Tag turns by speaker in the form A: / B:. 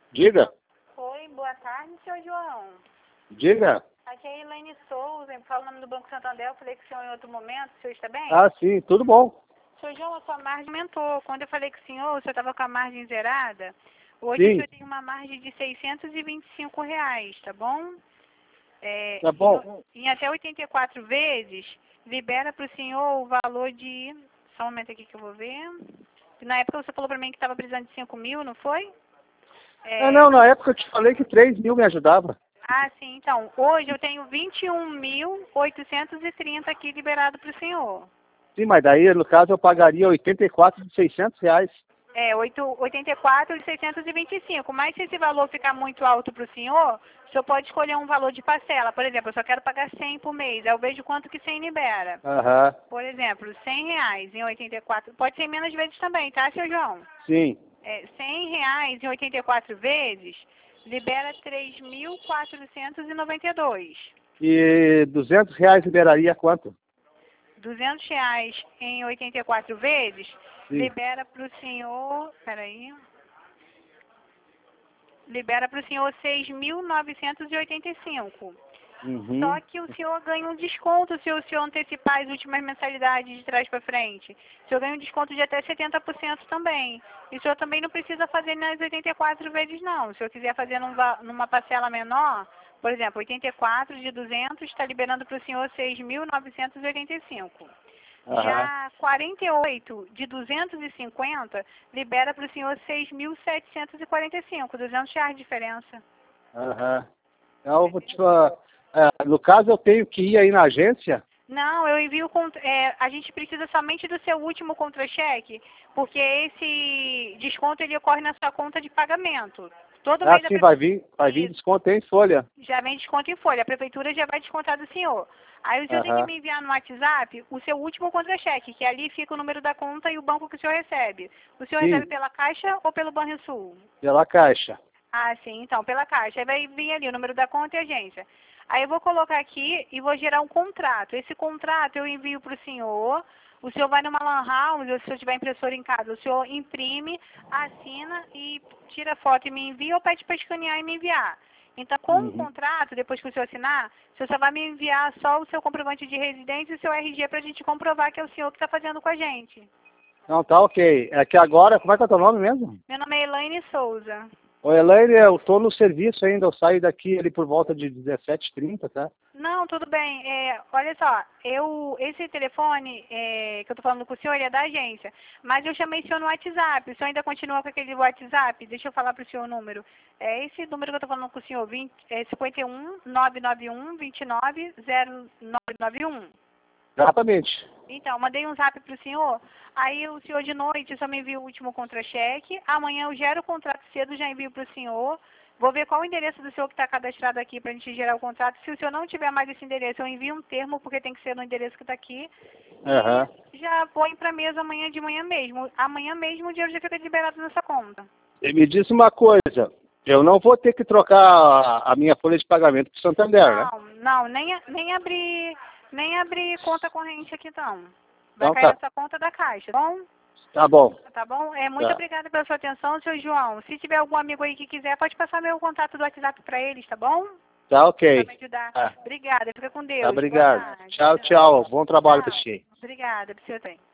A: Diga.
B: Oi, boa tarde, senhor João.
A: Diga.
B: Aqui é a Elaine Souza, eu falo o nome do Banco Santander, eu falei com o senhor em outro momento, o senhor está bem?
A: Ah, sim, tudo bom.
B: Senhor João, a sua margem aumentou. Quando eu falei com o senhor estava com a margem zerada. Hoje
A: Sim.
B: o senhor tem uma margem de R$ 625, tá bom?
A: Tá bom.
B: Em até 84 vezes, libera para o senhor o valor de... Só um momento aqui que eu vou ver. Na época você falou para mim que estava precisando de 5 mil, não foi?
A: Não, na época eu te falei que 3 mil me ajudava.
B: Ah, sim. Então, hoje eu tenho 21.830 aqui liberado para o senhor.
A: Sim, mas daí, no caso, eu pagaria 84 de R$ 600.
B: 84 de 625. Mas se esse valor ficar muito alto para o senhor pode escolher um valor de parcela. Por exemplo, eu só quero pagar 100 por mês. Aí eu vejo quanto que 100 libera.
A: Aham.
B: Por exemplo, R$ 100 em 84. Pode ser menos vezes também, tá, seu João?
A: Sim.
B: R$ 100 em 84 vezes libera 3.492.
A: E R$ 200 liberaria quanto?
B: R$ 200 em 84 vezes
A: Sim.
B: libera para o senhor... Peraí. Libera para o senhor 6.985.
A: Uhum.
B: Só que o senhor ganha um desconto se o senhor antecipar as últimas mensalidades de trás para frente. O senhor ganha um desconto de até 70% também. E o senhor também não precisa fazer nas 84 vezes, não. Se o senhor quiser fazer numa parcela menor, por exemplo, 84 de 200 está liberando para o senhor 6.985. Já 48 de 250 libera para o senhor 6.745, R$ 200 de diferença.
A: Aham. Eu vou te falar. No caso, eu tenho que ir aí na agência?
B: Não, eu envio... a gente precisa somente do seu último contra-cheque, porque esse desconto ele ocorre na sua conta de pagamento. Todo mês
A: Sim, vai vir desconto em folha.
B: já vem desconto em folha. A prefeitura já vai descontar do senhor. Aí o senhor tem que me enviar no WhatsApp o seu último contra-cheque, que ali fica o número da conta e o banco que o senhor recebe. O senhor recebe pela Caixa ou pelo Banrisul?
A: Pela Caixa.
B: Ah, sim. Então, pela Caixa. Aí vai vir ali o número da conta e agência. Aí eu vou colocar aqui e vou gerar um contrato. Esse contrato eu envio para o senhor vai numa lan house, ou se o senhor tiver impressora em casa, o senhor imprime, assina e tira foto e me envia ou pede para escanear e me enviar. Então, com o contrato, depois que o senhor assinar, o senhor só vai me enviar só o seu comprovante de residência e o seu RG para a gente comprovar que é o senhor que está fazendo com a gente.
A: Não, tá ok. É que agora, como é que é o teu nome mesmo?
B: Meu nome é Elaine Souza.
A: Ô, Elaine, eu tô no serviço ainda, eu saio daqui ali por volta de 17h30, tá?
B: Não, tudo bem. Olha só, esse telefone que eu tô falando com o senhor, ele é da agência. Mas eu chamei o senhor no WhatsApp. O senhor ainda continua com aquele WhatsApp? Deixa eu falar pro senhor o número. Esse número que eu tô falando com o senhor, 51 991 29 0991.
A: Exatamente.
B: Então, mandei um zap pro senhor. Aí o senhor de noite só me envia o último contra-cheque. Amanhã eu gero o contrato cedo, já envio pro senhor. Vou ver qual o endereço do senhor que está cadastrado aqui para a gente gerar o contrato. Se o senhor não tiver mais esse endereço, eu envio um termo, porque tem que ser no endereço que está aqui. E já põe para mesa amanhã de manhã mesmo. Amanhã mesmo o dinheiro já fica liberado nessa conta.
A: E me diz uma coisa, eu não vou ter que trocar a minha folha de pagamento para o Santander, né?
B: Não, nem abrir conta corrente aqui não. Vai cair nessa conta da Caixa, tá bom?
A: Tá bom.
B: Tá bom? Muito obrigada pela sua atenção, seu João. Se tiver algum amigo aí que quiser, pode passar meu contato do WhatsApp para eles, tá bom?
A: Tá ok.
B: Pra me ajudar. Obrigada, fica com Deus.
A: Obrigado. Tchau, tchau. Bom trabalho para você.
B: Obrigada, para você também.